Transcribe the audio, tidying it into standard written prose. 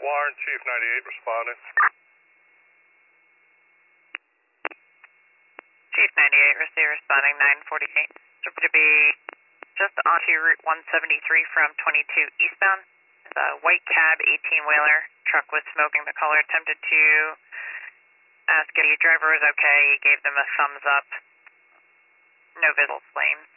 Warren, Chief 98 responding. Chief 98, receive responding 948. So to be just onto Route 173 from 22 eastbound. The white cab 18-wheeler truck was smoking. The caller attempted to ask if the driver was okay. He gave them a thumbs up. No visible flames.